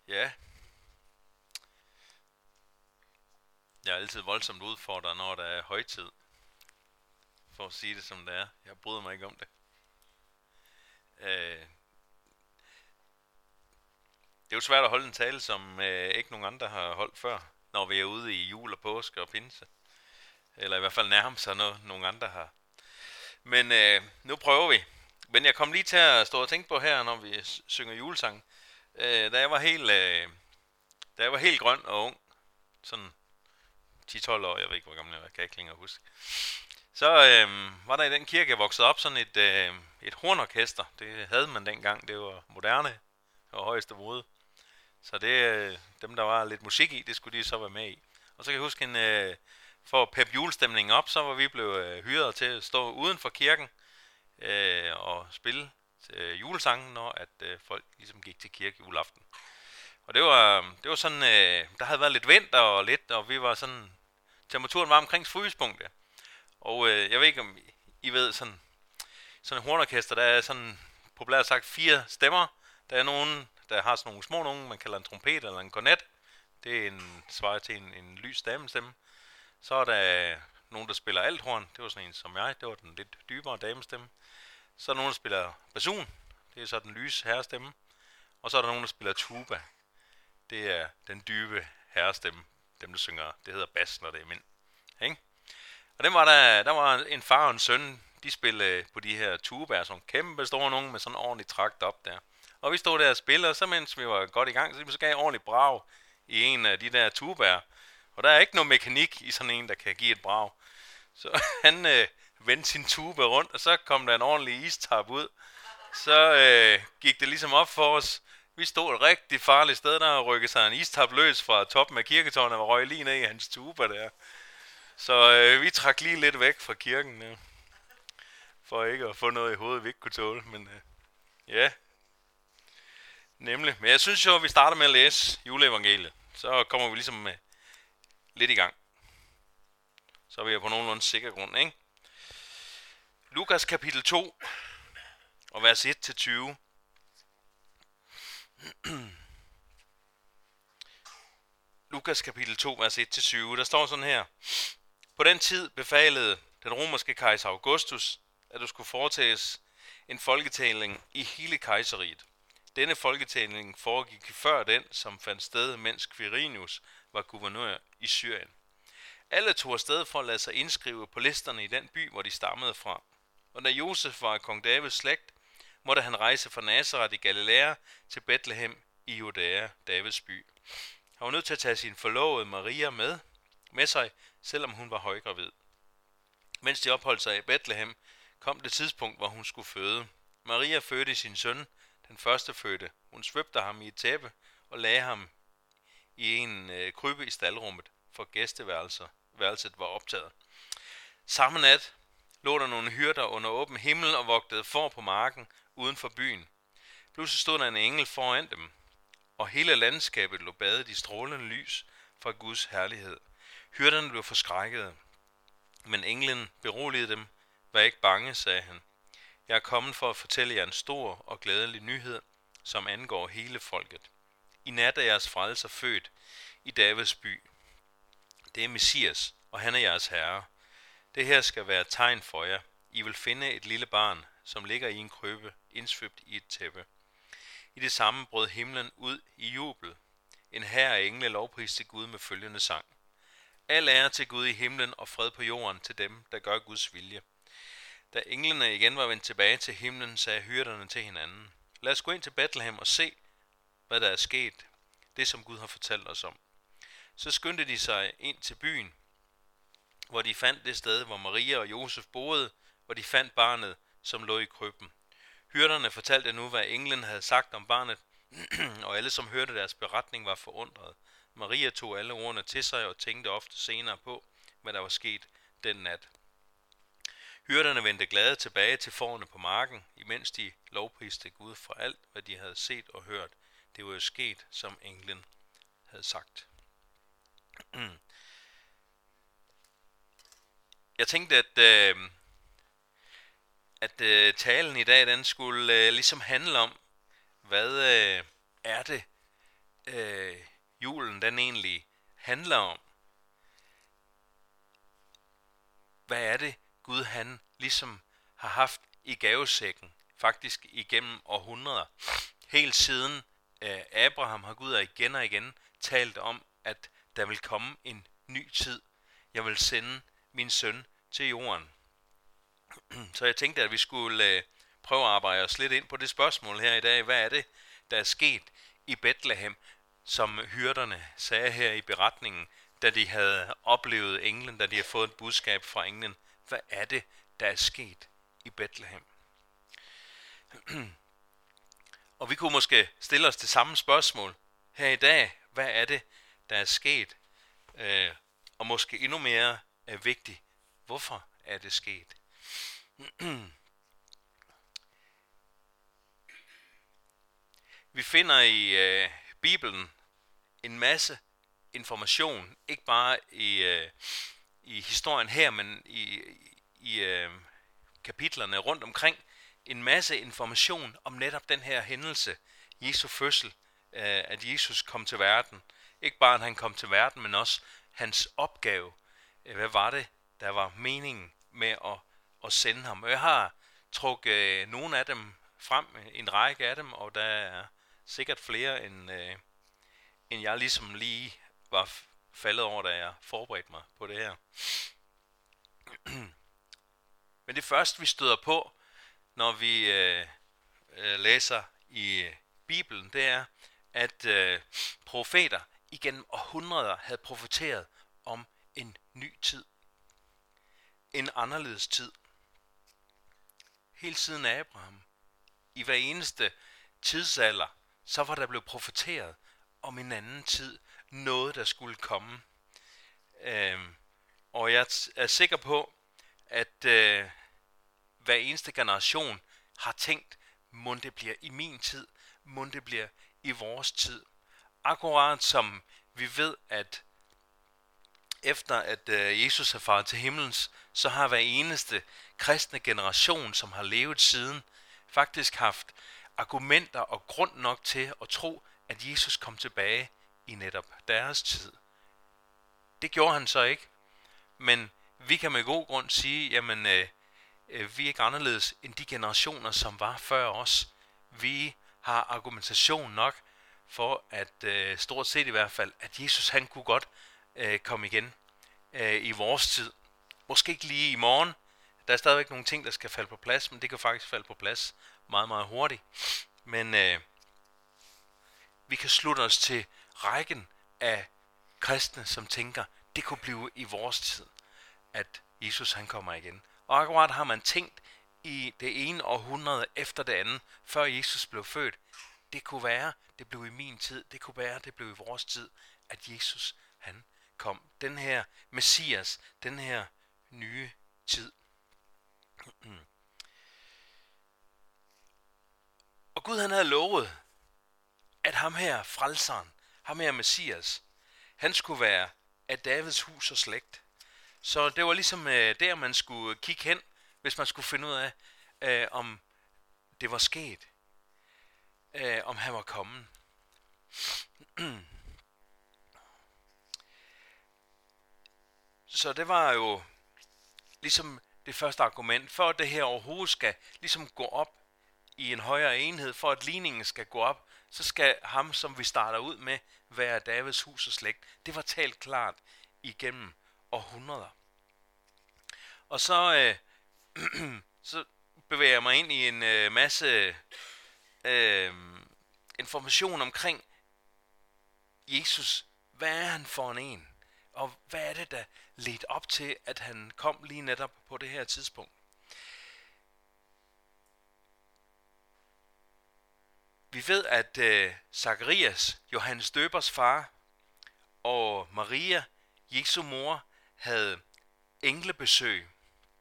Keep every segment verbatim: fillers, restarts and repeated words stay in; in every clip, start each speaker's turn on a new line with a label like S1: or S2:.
S1: Ja, jeg er altid voldsomt udfordret, når der er højtid, for at sige det som det er. Jeg bryder mig ikke om det. Øh, det er jo svært at holde en tale, som øh, ikke nogen andre har holdt før, når vi er ude i jul og påske og pinse. Eller i hvert fald nærme sig noget, nogen andre har. Men øh, nu prøver vi. Men jeg kom lige til at stå og tænke på her, når vi synger julesang. Øh, da jeg var helt, øh, da jeg var helt grøn og ung, sådan ti tolv år, jeg ved ikke hvor gammel jeg var, kan jeg ikke længere huske. Så øh, var der i den kirke, jeg voksede op, sådan et, øh, et hornorkester. Det havde man dengang, det var moderne og højeste mode. Så det, øh, dem der var lidt musik i, det skulle de så være med i. Og så kan jeg huske, en, øh, for at peppe julestemningen op, så var vi blevet øh, hyret til at stå uden for kirken øh, og spille øh, julesangen, når at øh, folk ligesom gik til kirke juleaften. Og det var, det var sådan, øh, der havde været lidt vinter og lidt, og vi var sådan, temperaturen var omkring frysepunktet. Og øh, jeg ved ikke om I, I ved, sådan, sådan en hornorkester, der er sådan populært sagt fire stemmer. Der er nogen, der har sådan nogle små nogen, man kalder en trompet eller en kornet. Det er en svarer til en, en lys damestemme. Så er der nogen, der spiller althorn. Det var sådan en som jeg, det var den lidt dybere damestemme. Så er der nogen, der spiller basun. Det er så den lyse herrestemme. Og så er der nogen, der spiller tuba. Det er den dybe herrestemme. Dem, der synger, det hedder bas, når det er mænd. Ikke? Og den var der, der var en far og en søn, de spillede på de her tubaer, sådan kæmpe store nogen med sådan en ordentlig trakt op der. Og vi stod der og spillede, og så mens vi var godt i gang, så vi så gav ordentligt brag i en af de der tubaer. Og der er ikke noget mekanik i sådan en, der kan give et brag. Så han øh, vendte sin tuba rundt, og så kom der en ordentlig istap ud. Så øh, gik det ligesom op for os. Vi stod et rigtig farligt sted, der rykkede sig en istap løs fra toppen af kirketårnet og røg lige ned i hans tuba der. Så øh, vi trak lige lidt væk fra kirken, ja, for ikke at få noget i hovedet, vi ikke kunne tåle. Men øh, ja, nemlig. Men jeg synes jo, at vi starter med at læse juleevangeliet. Så kommer vi ligesom med lidt i gang. Så er vi på nogenlunde sikker grund, ikke? Lukas kapitel to, og vers et til tyve. Lukas kapitel to, vers et til tyve. Der står sådan her. På den tid befalede den romerske kejser Augustus, at der skulle foretages en folketælling i hele kejseriet. Denne folketælling foregik før den, som fandt sted, mens Quirinius var guvernør i Syrien. Alle tog afsted for at lade sig indskrive på listerne i den by, hvor de stammede fra. Og da Josef var kong Davids slægt, måtte han rejse fra Nazareth i Galilea til Bethlehem i Judæa, Davids by. Han var nødt til at tage sin forlovede Maria med, med sig, selvom hun var højgravid. Mens de opholdt sig i Bethlehem, kom det tidspunkt, hvor hun skulle føde. Maria fødte sin søn, den første fødte. Hun svøbte ham i et tæppe og lagde ham i en øh, krybbe i staldrummet, for gæsteværelset var optaget. Samme nat lå der nogle hyrder under åben himmel og vogtede får på marken uden for byen. Pludselig stod der en engel foran dem, og hele landskabet lå badet i strålende lys fra Guds herlighed. Hyrderne blev forskrækkede, men englen beroligede dem. Vær ikke bange, sagde han. Jeg er kommet for at fortælle jer en stor og glædelig nyhed, som angår hele folket. I nat er jeres frelser født i Davids by. Det er Messias, og han er jeres herre. Det her skal være et tegn for jer. I vil finde et lille barn, som ligger i en krybbe, indsvøbt i et tæppe. I det samme brød himlen ud i jubel. En hær af engle lovpriste Gud med følgende sang. Al ære til Gud i himlen og fred på jorden til dem, der gør Guds vilje. Da englene igen var vendt tilbage til himlen, sagde hyrderne til hinanden. Lad os gå ind til Bethlehem og se, hvad der er sket, det som Gud har fortalt os om. Så skyndte de sig ind til byen, hvor de fandt det sted, hvor Maria og Josef boede, hvor de fandt barnet, som lå i krybben. Hyrderne fortalte nu, hvad englen havde sagt om barnet, og alle, som hørte deres beretning, var forundret. Maria tog alle ordene til sig og tænkte ofte senere på, hvad der var sket den nat. Hyrderne vendte glade tilbage til fårene på marken, imens de lovpriste Gud for alt, hvad de havde set og hørt. Det var jo sket, som englen havde sagt. Jeg tænkte, at, øh, at øh, talen i dag, den skulle øh, ligesom handle om, hvad øh, er det, øh, julen den egentlig handler om. Hvad er det, Gud han ligesom har haft i gavesækken, faktisk igennem århundreder. Helt siden øh, Abraham har Gud igen og igen talt om, at der vil komme en ny tid. Jeg vil sende min søn til jorden. Så jeg tænkte, at vi skulle øh, prøve at arbejde os lidt ind på det spørgsmål her i dag. Hvad er det, der er sket i Bethlehem, som hyrderne sagde her i beretningen, da de havde oplevet englen, da de havde fået et budskab fra englen? Hvad er det, der er sket i Bethlehem? Og vi kunne måske stille os det samme spørgsmål her i dag. Hvad er det, der er sket? Øh, og måske endnu mere er vigtigt, hvorfor er det sket? Vi finder i øh, Bibelen en masse information, ikke bare i, øh, i historien her, men i, i øh, kapitlerne rundt omkring, en masse information om netop den her hændelse, Jesu fødsel, øh, at Jesus kom til verden. Ikke bare at han kom til verden, men også hans opgave. Hvad var det, der var meningen med at, at sende ham? Og jeg har trukket øh, nogle af dem frem, en række af dem, og der er sikkert flere, end, øh, end jeg ligesom lige var faldet over, da jeg forberedte mig på det her. Men det første, vi støder på, når vi øh, øh, læser i øh, Bibelen, det er, at øh, profeter igennem århundreder havde profeteret om en ny tid. En anderledes tid. Helt siden Abraham. I hver eneste tidsalder, så var der blevet profeteret om en anden tid. Noget, der skulle komme. Øhm, og jeg er sikker på, at øh, hver eneste generation har tænkt, må det bliver i min tid, må det bliver i vores tid. Akkurat som vi ved, at efter at øh, Jesus er faret til himlens, så har hver eneste kristne generation, som har levet siden, faktisk haft argumenter og grund nok til at tro, at Jesus kom tilbage i netop deres tid. Det gjorde han så ikke, men vi kan med god grund sige, jamen øh, øh, vi er ikke anderledes end de generationer, som var før os. Vi har argumentation nok for, at øh, stort set i hvert fald, at Jesus han kunne godt øh, komme igen øh, i vores tid. Måske ikke lige i morgen. Der er stadigvæk nogle ting, der skal falde på plads, men det kan faktisk falde på plads meget, meget hurtigt. Men øh, vi kan slutte os til rækken af kristne, som tænker, det kunne blive i vores tid, at Jesus han kommer igen. Og akkurat har man tænkt i det ene århundrede efter det andet, før Jesus blev født. Det kunne være, det blev i min tid. Det kunne være, det blev i vores tid, at Jesus han kom. Den her Messias, den her nye tid. Og Gud han havde lovet, at ham her, frelseren, ham her Messias, han skulle være af Davids hus og slægt. Så det var ligesom øh, der, man skulle kigge hen, hvis man skulle finde ud af, øh, om det var sket. Øh, om han var kommet. Så det var jo ligesom det første argument, for at det her overhovedet skal ligesom gå op i en højere enhed, for at ligningen skal gå op, så skal ham, som vi starter ud med, være Davids hus og slægt. Det var talt klart igennem århundreder. Og så, øh, så bevæger jeg mig ind i en øh, masse øh, information omkring Jesus. Hvad er han for en en? Og hvad er det, der ledte op til, at han kom lige netop på det her tidspunkt? Vi ved, at øh, Zacharias, Johannes Døbers far, og Maria, Jesu mor, havde englebesøg.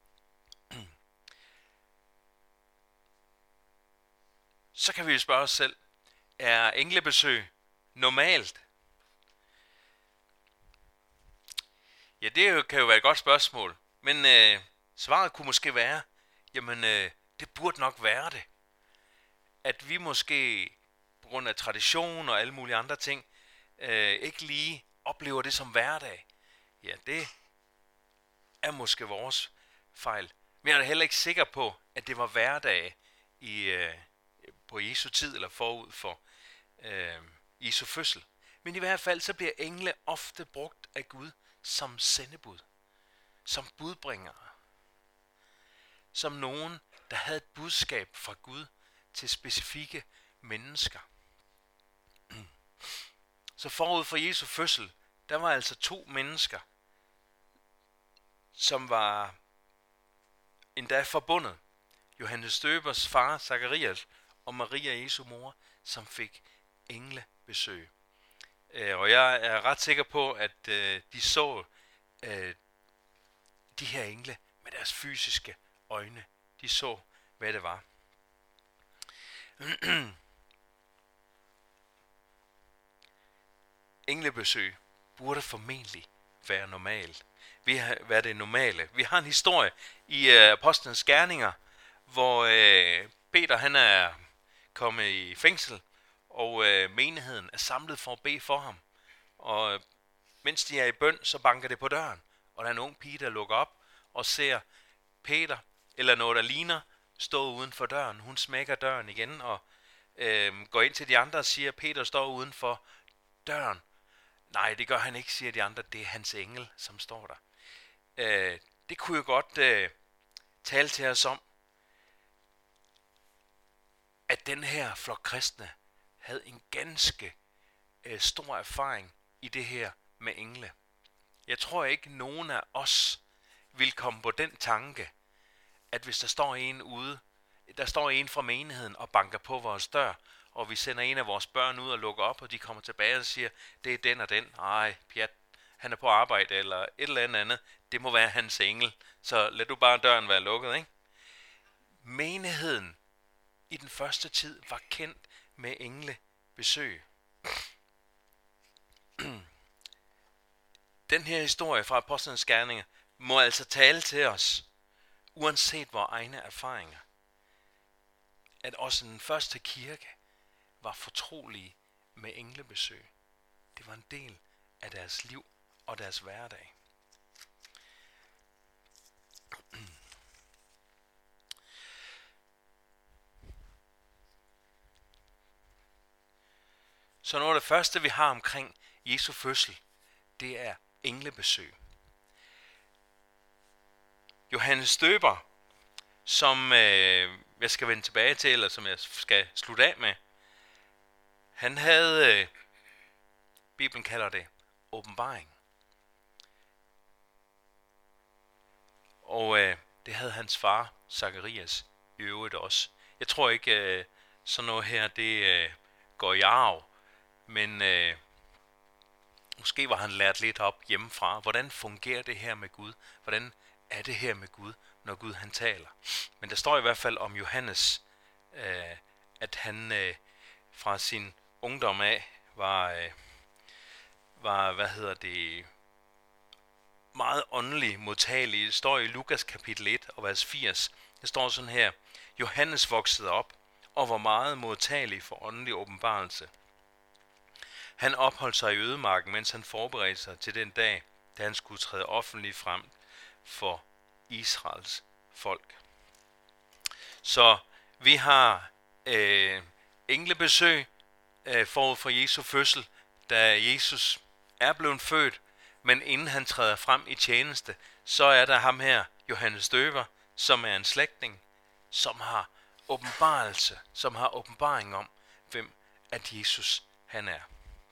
S1: Så kan vi jo spørge os selv, er englebesøg normalt? Ja, det kan jo være et godt spørgsmål, men øh, svaret kunne måske være, jamen øh, det burde nok være det. At vi måske på grund af tradition og alle mulige andre ting, øh, ikke lige oplever det som hverdag, ja, det er måske vores fejl. Men jeg er da heller ikke sikker på, at det var hverdag i, øh, på Jesu tid, eller forud for øh, Jesu fødsel. Men i hvert fald så bliver engle ofte brugt af Gud som sendebud, som budbringere, som nogen, der havde et budskab fra Gud til specifikke mennesker. Så forud for Jesu fødsel, der var altså to mennesker, som var endda forbundet. Johannes Døbers far, Zakarias, og Maria, Jesu mor, som fik englebesøg. Og jeg er ret sikker på, at de så de her engle med deres fysiske øjne. De så, hvad det var. Englebesøg burde formentlig være normalt. Vi har været det normale. Vi har en historie i uh, Apostlenes Gerninger, hvor uh, Peter han er kommet i fængsel, og uh, menigheden er samlet for at bede for ham. Og uh, mens de er i bøn, så banker det på døren, og der er en ung pige, der lukker op og ser Peter, eller noget der ligner, stå uden for døren. Hun smækker døren igen og uh, går ind til de andre og siger, Peter står uden for døren. Nej, det gør han ikke, siger de andre. Det er hans engel, som står der. Øh, det kunne jo godt øh, tale til os om, at den her flok kristne havde en ganske øh, stor erfaring i det her med engle. Jeg tror ikke, nogen af os vil komme på den tanke, at hvis der står en ude, der står en fra menigheden og banker på vores dør, og vi sender en af vores børn ud og lukker op, og de kommer tilbage og siger, det er den og den. Ej, pjat, han er på arbejde, eller et eller andet andet. Det må være hans engel, så lad du bare døren være lukket, ikke? Menigheden i den første tid var kendt med englebesøg. Den her historie fra Apostlenes Gerninger må altså tale til os, uanset vores egne erfaringer, at også den første kirke var fortrolige med englebesøg. Det var en del af deres liv og deres hverdag. Så noget af det første, vi har omkring Jesu fødsel, det er englebesøg. Johannes Døber, som øh, jeg skal vende tilbage til, eller som jeg skal slutte af med, han havde, øh, Bibelen kalder det, åbenbaring. Og øh, det havde hans far, Zakarias, i øvrigt også. Jeg tror ikke, øh, sådan noget her, det øh, går i arv, men øh, måske var han lært lidt op hjemmefra. Hvordan fungerer det her med Gud? Hvordan er det her med Gud, når Gud han taler? Men der står i hvert fald om Johannes, øh, at han øh, fra sin ungdom af var, øh, var hvad hedder det, meget åndelig modtagelig. Det står i Lukas kapitel et og vers firs. Det står sådan her: Johannes voksede op og var meget modtagelig for åndelig åbenbarelse. Han opholdt sig i ødemarken, mens han forberedte sig til den dag, da han skulle træde offentligt frem for Israels folk. Så vi har øh, englebesøg øh, forud for Jesu fødsel, da Jesus er blevet født, men inden han træder frem i tjeneste, så er der ham her, Johannes Døber, som er en slægtning, som har åbenbarelse, som har åbenbaring om, hvem at Jesus han er.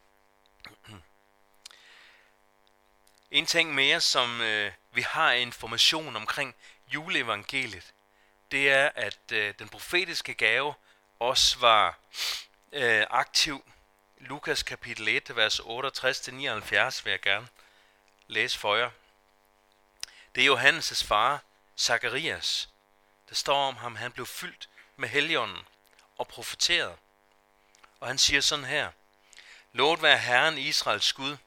S1: En ting mere, som øh, vi har information omkring juleevangeliet, det er, at øh, den profetiske gave også var øh, aktiv. Lukas kapitel et, vers otteogtres til nioghalvfjerds vil jeg gerne læse for jer. Det er Johannes' far, Zakarias. Der står om ham, han blev fyldt med Helligånden og profeteret. Og han siger sådan her: Lovet være Herren Israels Gud,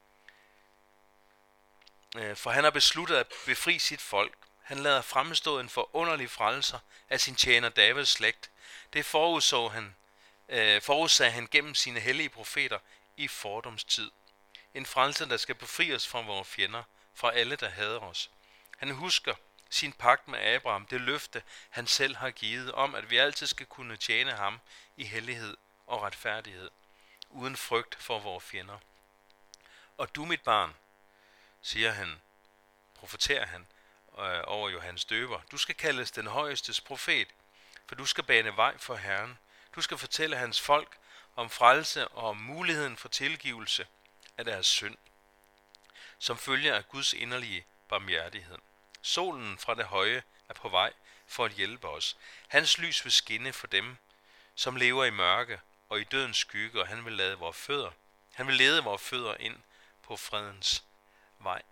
S1: for han har besluttet at befri sit folk. Han lader fremstå en forunderlig frelser af sin tjener Davids slægt. Det forudså han, øh, forudsagde han gennem sine hellige profeter i fordomstid. En frelser, der skal befri os fra vores fjender, fra alle, der hader os. Han husker sin pagt med Abraham, det løfte, han selv har givet om, at vi altid skal kunne tjene ham i hellighed og retfærdighed, uden frygt for vores fjender. Og du, mit barn, siger han, profeterer han øh, over Johannes Døber, du skal kaldes den højestes profet, for du skal bane vej for Herren. Du skal fortælle hans folk om frelse og om muligheden for tilgivelse af deres synd, som følger af Guds inderlige barmhjertighed. Solen fra det høje er på vej for at hjælpe os. Hans lys vil skinne for dem, som lever i mørke og i dødens skygge, og han vil lade vores fødder. Han vil lede vores fødder ind på fredens vej.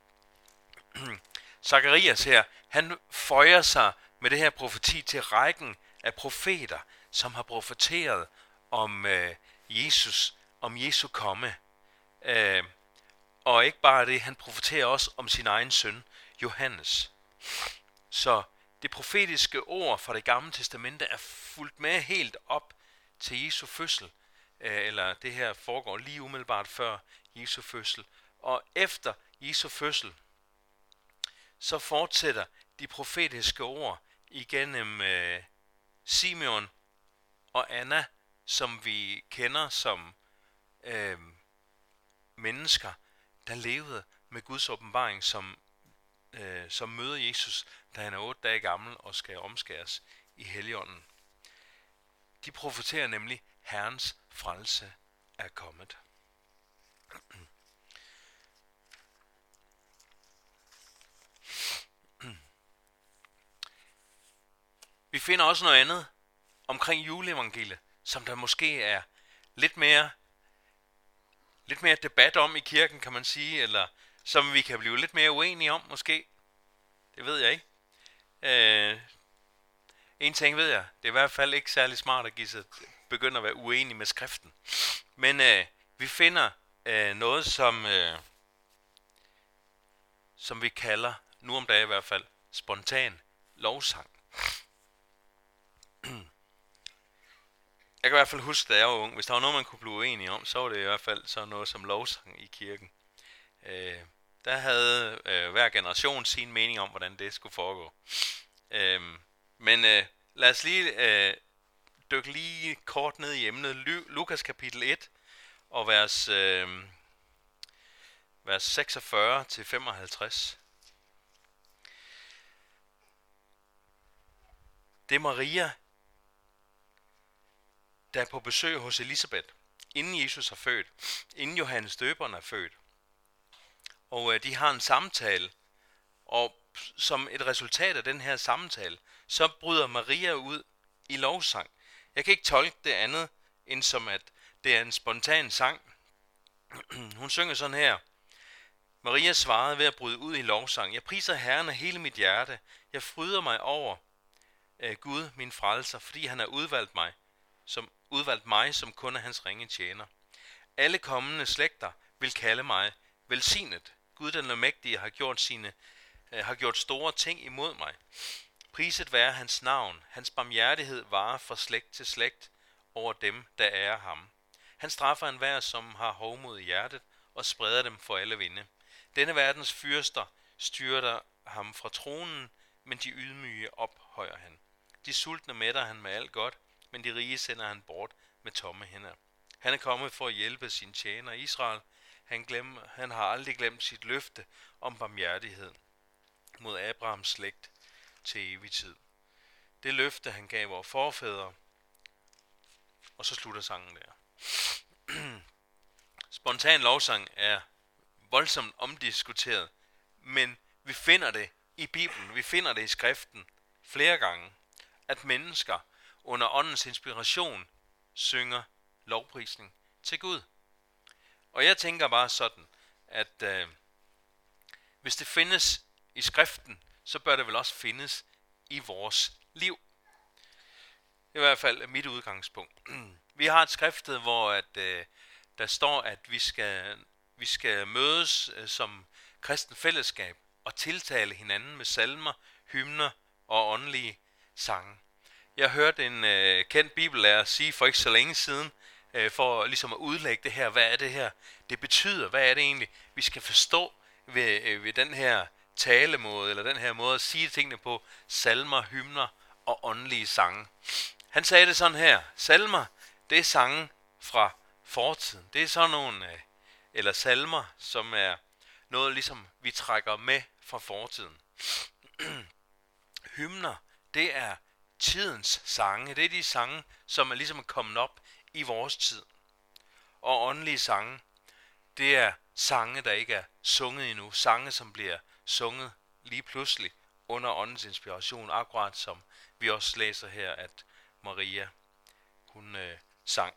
S1: Zakarias her, han føjer sig med det her profeti til rækken af profeter, som har profeteret om øh, Jesus, om Jesu komme. Øh, og ikke bare det, han profeterer også om sin egen søn, Johannes. Så det profetiske ord fra det gamle testamente er fulgt med helt op til Jesu fødsel, øh, eller det her foregår lige umiddelbart før Jesu fødsel. Og efter Jesu fødsel, så fortsætter de profetiske ord igennem øh, Simeon og Anna, som vi kender som øh, mennesker, der levede med Guds åbenbaring, som, øh, som møder Jesus, da han er otte dage gammel og skal omskæres i Helligånden. De profeterer nemlig, Herrens frelse er kommet. Vi finder også noget andet omkring juleevangeliet, som der måske er lidt mere, lidt mere debat om i kirken, kan man sige, eller som vi kan blive lidt mere uenige om, måske. Det ved jeg ikke. Øh, en ting ved jeg, det er i hvert fald ikke særlig smart at give sig, begynde at være uenig med skriften. Men øh, vi finder øh, noget, som, øh, som vi kalder, nu om dagen i hvert fald, spontan lovsang. Jeg kan i hvert fald huske, da jeg var ung, hvis der var noget, man kunne blive uenig om, så var det i hvert fald sådan noget som lovsang i kirken. Øh, der havde øh, hver generation sin mening om, hvordan det skulle foregå. Øh, men øh, lad os lige øh, dykke lige kort ned i emnet. Lukas kapitel et og vers, øh, vers seksogfyrre til femoghalvtreds. Det er Maria, der er på besøg hos Elisabeth, inden Jesus er født, inden Johannes Døberen er født. Og øh, de har en samtale, og som et resultat af den her samtale, så bryder Maria ud i lovsang. Jeg kan ikke tolke det andet, end som at det er en spontan sang. Hun synger sådan her. Maria svarede ved at bryde ud i lovsang. Jeg priser Herren af hele mit hjerte. Jeg fryder mig over øh, Gud, min frelser, fordi han har udvalgt mig, som udvalgt mig, som kun er hans ringe tjener. Alle kommende slægter vil kalde mig velsignet. Gud den almægtige har gjort sine øh, har gjort store ting imod mig. Priset være hans navn. Hans barmhjertighed varer fra slægt til slægt over dem, der ærer ham. Han straffer enhver, som har hovmod i hjertet, og spreder dem for alle vinde. Denne verdens fyrster styrter ham fra tronen, men de ydmyge ophøjer han. De sultne mætter han med alt godt, men de rige sender han bort med tomme hænder. Han er kommet for at hjælpe sin tjener Israel. Han, glemmer, han har aldrig glemt sit løfte om barmhjertighed mod Abrahams slægt til evig tid. Det løfte, han gav vores forfædre. Og så slutter sangen der. Spontan lovsang er voldsomt omdiskuteret, men vi finder det i Bibelen, vi finder det i skriften flere gange, at mennesker under åndens inspiration synger lovprisning til Gud. Og jeg tænker bare sådan, at øh, hvis det findes i skriften, så bør det vel også findes i vores liv. Det er i hvert fald mit udgangspunkt. Vi har et skriftet, hvor at, øh, der står, at vi skal, vi skal mødes øh, som kristen fællesskab og tiltale hinanden med salmer, hymner og åndelige sange. Jeg hørte en øh, kendt bibellærer sige for ikke så længe siden, øh, for ligesom at udlægge det her. Hvad er det her, det betyder? Hvad er det egentlig, vi skal forstå ved, øh, ved den her talemåde, eller den her måde at sige tingene på, salmer, hymner og åndelige sange. Han sagde det sådan her: salmer, det er sange fra fortiden. Det er sådan nogle, øh, eller salmer, som er noget ligesom vi trækker med fra fortiden. Hymner, det er tidens sange. Det er de sange, som er ligesom kommet op i vores tid. Og åndelige sange, det er sange, der ikke er sunget endnu. Sange, som bliver sunget lige pludselig under åndens inspiration. Akkurat som vi også læser her, at Maria, hun øh, sang.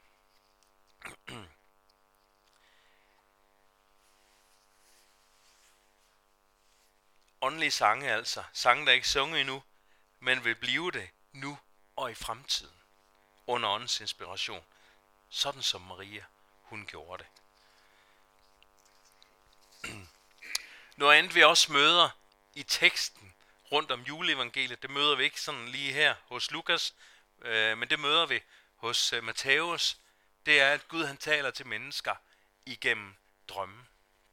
S1: Åndelige sange altså. Sange, der ikke er sunget endnu, men vil blive det nu og i fremtiden. Under åndens inspiration. Sådan som Maria, hun gjorde det. Noget andet vi også møder i teksten rundt om juleevangeliet, det møder vi ikke sådan lige her hos Lukas, øh, men det møder vi hos øh, Matthæus. Det er, at Gud han taler til mennesker igennem drømme.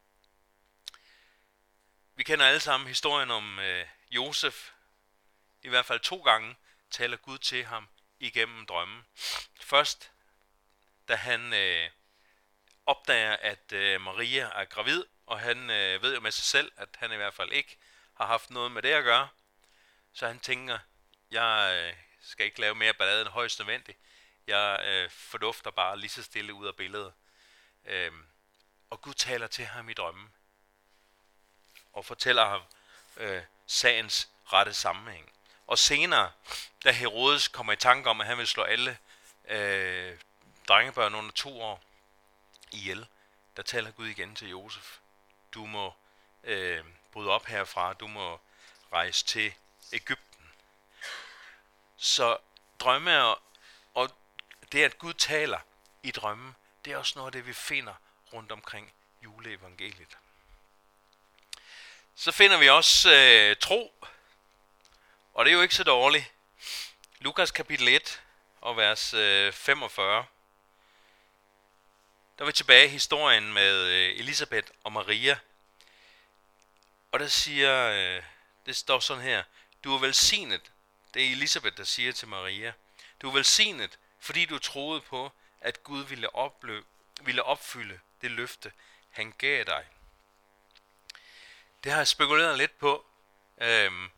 S1: Vi kender alle sammen historien om øh, Josef. I hvert fald to gange taler Gud til ham igennem drømmen. Først, da han øh, opdager, at øh, Maria er gravid, og han øh, ved jo med sig selv, at han i hvert fald ikke har haft noget med det at gøre. Så han tænker, jeg øh, skal ikke lave mere ballade end højst nødvendigt. Jeg øh, fordufter bare lige så stille ud af billedet. Øh, og Gud taler til ham i drømmen. Og fortæller ham øh, sagens rette sammenhæng. Og senere, da Herodes kommer i tanke om, at han vil slå alle øh, drengebørn under to år ihjel, der taler Gud igen til Josef. Du må øh, bryde op herfra, du må rejse til Egypten. Så drømme er, og det at Gud taler i drømmen, det er også noget af det, vi finder rundt omkring juleevangeliet. Så finder vi også øh, tro, og det er jo ikke så dårligt. Lukas kapitel et og vers øh, femogfyrre. Der er vi tilbage i historien med øh, Elisabeth og Maria. Og der siger, øh, det står sådan her: du er velsignet. Det er Elisabeth, der siger til Maria: du er velsignet, fordi du troede på, at Gud ville, opløbe, ville opfylde det løfte, han gav dig. Det har jeg spekuleret lidt på. Øhm,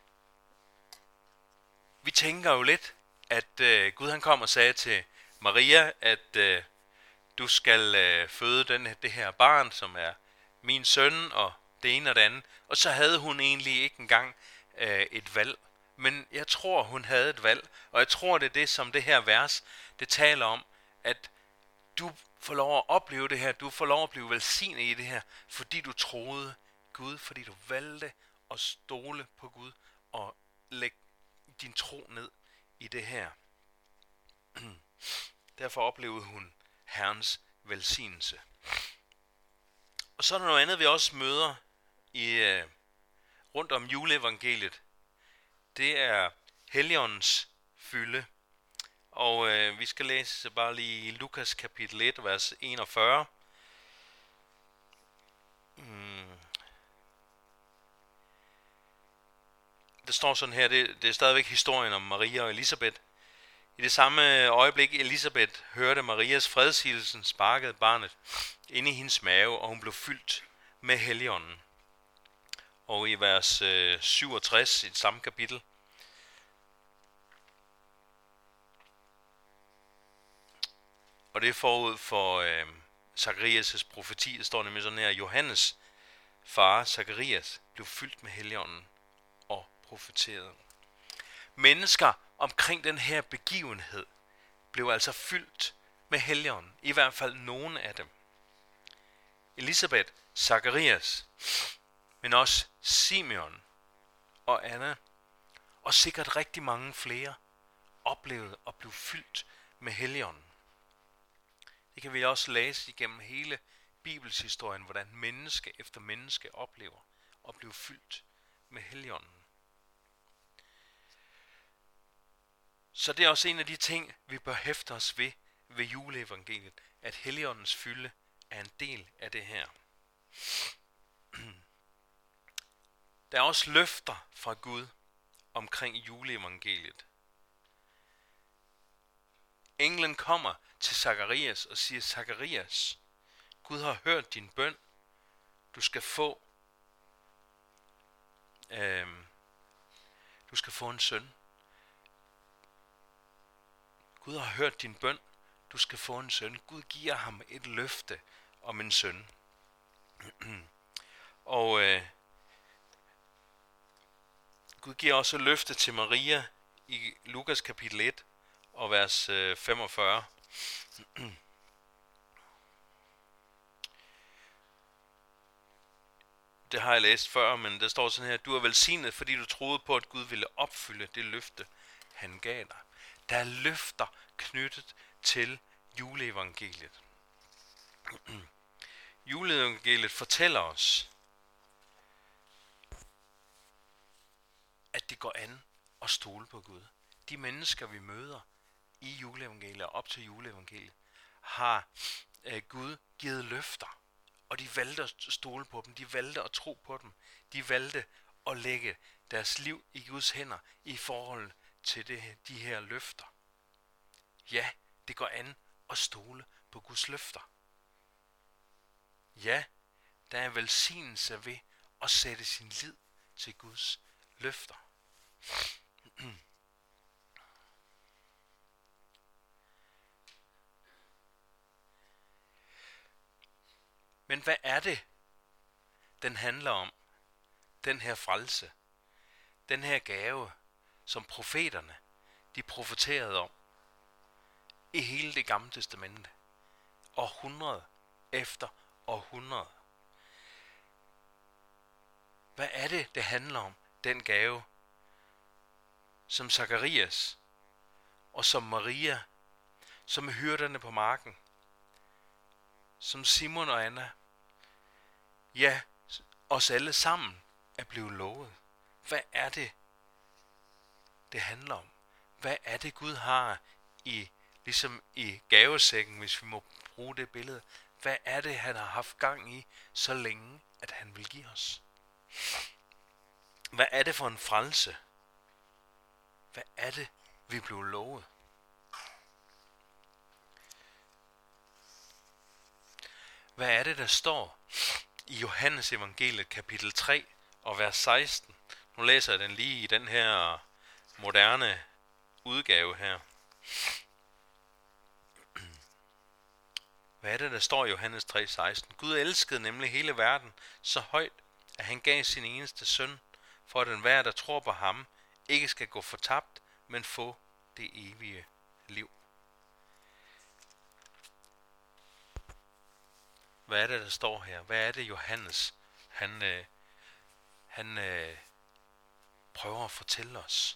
S1: vi tænker jo lidt, at øh, Gud han kom og sagde til Maria, at øh, du skal øh, føde den, det her barn, som er min søn, og det ene og det andet. Og så havde hun egentlig ikke engang øh, et valg. Men jeg tror, hun havde et valg, og jeg tror, det er det, som det her vers, det taler om, at du får lov at opleve det her, du får lov at blive velsignet i det her, fordi du troede Gud, fordi du valgte at stole på Gud og lægge din tro ned i det her. Derfor oplevede hun Herrens velsignelse. Og så er der noget andet, vi også møder i uh, rundt om juleevangeliet. Det er Helligåndens fylde. Og uh, vi skal læse bare lige Lukas kapitel et, vers enogfyrre. Hmm. Der står sådan her, det, det er stadigvæk historien om Maria og Elisabeth. I det samme øjeblik Elisabeth hørte Marias fredshilsen, sparkede barnet ind i hendes mave, og hun blev fyldt med Helligånden. Og i vers øh, syvogtres i det samme kapitel, og det er forud for øh, Zakarias' profeti, der står nemlig sådan her: Johannes far Zakarias blev fyldt med Helligånden og profeterede. Mennesker omkring den her begivenhed blev altså fyldt med Helligånden, i hvert fald nogen af dem. Elisabeth, Zakarias, men også Simeon og Anna, og sikkert rigtig mange flere, oplevede at blive fyldt med Helligånden. Det kan vi også læse igennem hele bibelshistorien, hvordan menneske efter menneske oplever at blive fyldt med Helligånden. Så det er også en af de ting, vi bør hæfte os ved, ved juleevangeliet, at Helligåndens fylde er en del af det her. Der er også løfter fra Gud omkring juleevangeliet. Englen kommer til Zakarias og siger, Zakarias, Gud har hørt din bøn. Du skal få, øh, du skal få en søn. Gud har hørt din bøn. Du skal få en søn. Gud giver ham et løfte om en søn. Og øh, Gud giver også et løfte til Maria i Lukas kapitel et og vers øh, femogfyrre. Det har jeg læst før, men der står sådan her, du er velsignet, fordi du troede på, at Gud ville opfylde det løfte, han gav dig. Der er løfter knyttet til juleevangeliet. Juleevangeliet fortæller os, at det går an at stole på Gud. De mennesker, vi møder i juleevangeliet og op til juleevangeliet, har øh, Gud givet løfter. Og de valgte at stole på dem, de valgte at tro på dem, de valgte at lægge deres liv i Guds hænder i forhold til det, de her løfter. Ja, det går an at stole på Guds løfter. Ja, der er velsignelse ved at sætte sin lid til Guds løfter. Men hvad er det, den handler om? Den her frelse, den her gave, som profeterne, de profeterede om i hele det gamle testamente, århundrede efter århundrede. Hvad er det, det handler om, den gave, som Zakarias og som Maria, som hyrderne på marken, som Simon og Anna, ja, os alle sammen er blevet lovet. Hvad er det, det handler om? Hvad er det, Gud har i, ligesom i gavesækken, hvis vi må bruge det billede? Hvad er det, han har haft gang i så længe, at han vil give os? Hvad er det for en frelse? Hvad er det, vi blev lovet? Hvad er det, der står i Johannes evangeliet kapitel tre og vers seksten? Nu læser jeg den lige i den her moderne udgave her. Hvad er det, der står i Johannes tre seksten? Gud elskede nemlig hele verden så højt, at han gav sin eneste søn, for at enhver, der tror på ham, ikke skal gå fortabt, men få det evige liv. Hvad er det, der står her? Hvad er det, Johannes, han, øh, han øh, prøver at fortælle os?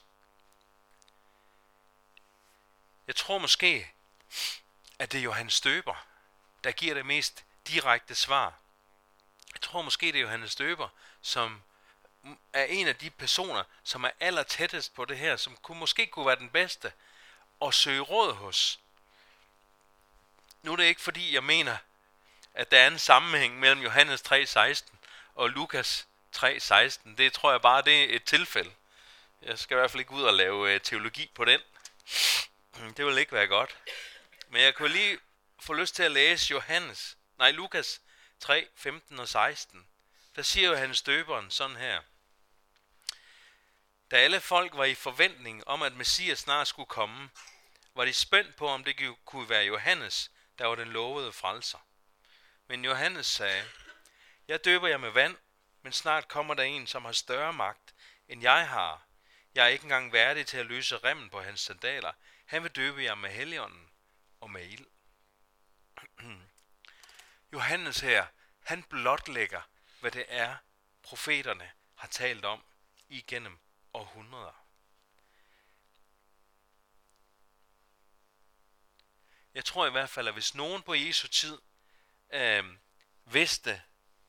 S1: Jeg tror måske, at det er Johannes Døber, der giver det mest direkte svar. Jeg tror måske, det er Johannes Døber, som er en af de personer, som er aller tættest på det her, som kunne, måske kunne være den bedste at søge råd hos. Nu er det ikke fordi, jeg mener, at der er en sammenhæng mellem Johannes tre seksten og Lukas tre seksten. Det tror jeg bare, det er et tilfælde. Jeg skal i hvert fald ikke ud og lave teologi på den. Det vil ikke være godt. Men jeg kunne lige få lyst til at læse Johannes, nej Lukas tre femten og seksten. Der siger Johannes Døberen sådan her. Da alle folk var i forventning om, at Messias snart skulle komme, var de spændt på, om det kunne være Johannes, der var den lovede frelser. Men Johannes sagde, jeg døber jer med vand, men snart kommer der en, som har større magt, end jeg har. Jeg er ikke engang værdig til at løse remmen på hans sandaler. Han vil døbe jer med Helligånden og med ild. Johannes her, han blotlægger, hvad det er, profeterne har talt om igennem århundreder. Jeg tror i hvert fald, at hvis nogen på Jesu tid øh, vidste,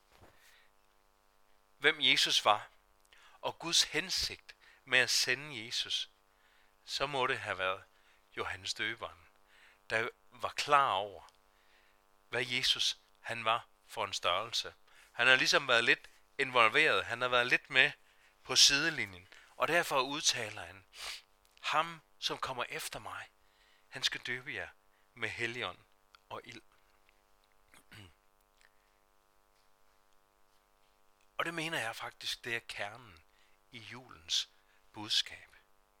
S1: hvem Jesus var, og Guds hensigt med at sende Jesus, så må det have været Johannes Døberen. der var klar over, hvad Jesus han var for en størrelse. Han har ligesom været lidt involveret, han har været lidt med på sidelinjen, og derfor udtaler han, ham som kommer efter mig, han skal døbe jer med helligånd og ild. Og det mener jeg faktisk, det er kernen i julens budskab.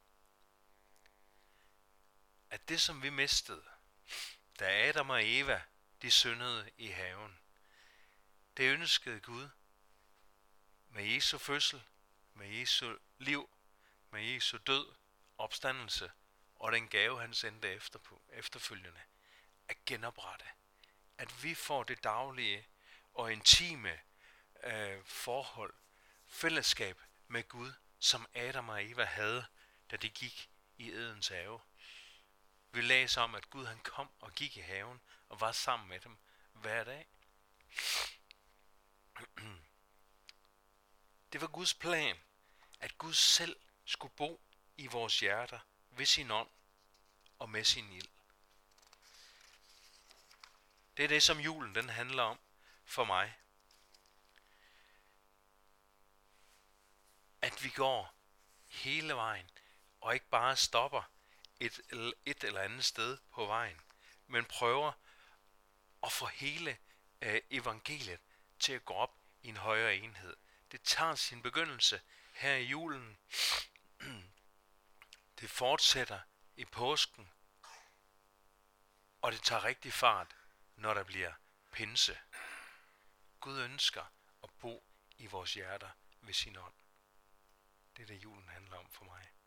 S1: At det som vi mistede, da Adam og Eva, de syndede i haven, det ønskede Gud med Jesu fødsel, med Jesu liv, med Jesu død, opstandelse og den gave han sendte efter på, efterfølgende, at genoprette. At vi får det daglige og intime øh, forhold, fællesskab med Gud, som Adam og Eva havde, da de gik i Edens have. Vi læser om, at Gud han kom og gik i haven og var sammen med dem hver dag. Det var Guds plan, at Gud selv skulle bo i vores hjerter ved sin ånd og med sin ild. Det er det, som julen den handler om for mig. At vi går hele vejen og ikke bare stopper et, et eller andet sted på vejen, men prøver at få hele øh, evangeliet til at gå op i en højere enhed. Det tager sin begyndelse her i julen. Det fortsætter i påsken, og det tager rigtig fart, når der bliver pinse. Gud ønsker at bo i vores hjerter ved sin ånd. Det er det, julen handler om for mig.